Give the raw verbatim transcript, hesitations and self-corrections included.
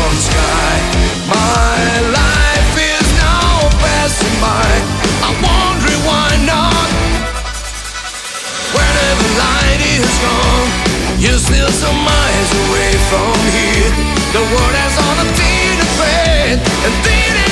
from the sky. My life is now passing by. I'm wondering why not. Wherever light is gone, you're still some miles away from here. The world has all the thing to fade, and then